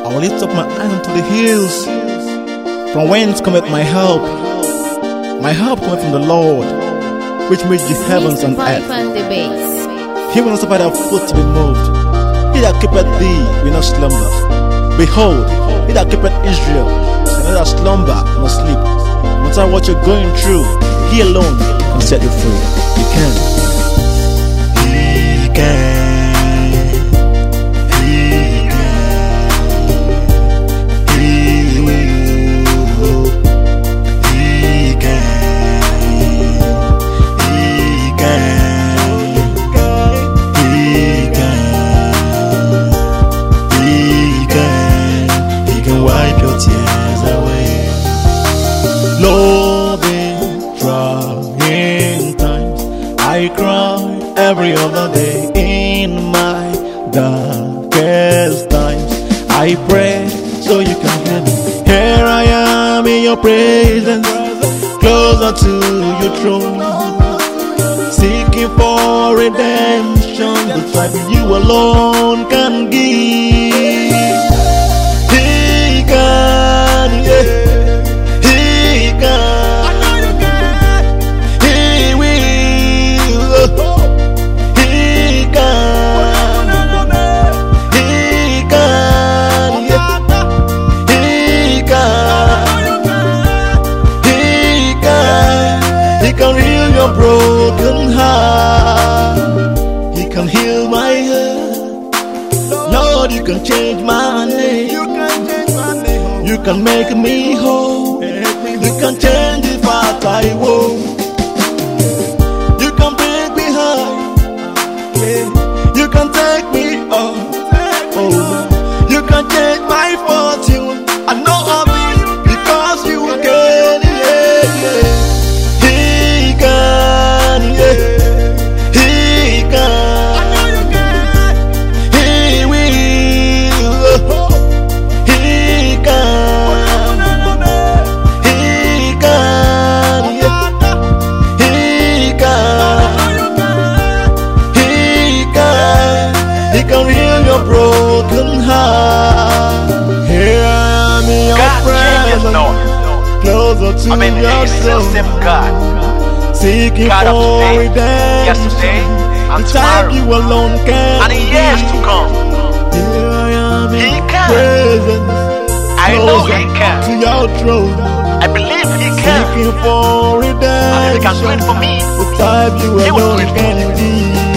I will lift up my eyes unto the hills. From whence cometh my help? My help cometh from the Lord, which made the heavens and earth. He will not suffer thy foot to be moved. He that keepeth thee will not slumber. Behold, he that keepeth Israel shall neither slumber nor sleep. No matter what you're going through, he alone can set you free. He can. He can. Lord, in trying times, I cry every other day. In my darkest times, I pray so you can hear me. Here I am in your presence, closer to your throne, seeking for redemption, the type you alone can give. He can, yeah. Broken heart, he can heal my hurt. Lord, you can change my name. You can make me whole. You can change the path I walk. You can bring me high. You can take me up. Oh, you can change my fortune. I know of it because you can. Broken heart, here I am in your presence, closer to your throne, seeking for redemption, the time you alone can and in years to come. Here I am in your presence, I know he can. to your throne, I believe he can. Seeking for redemption, and if he can do it for me, the time you alone can give.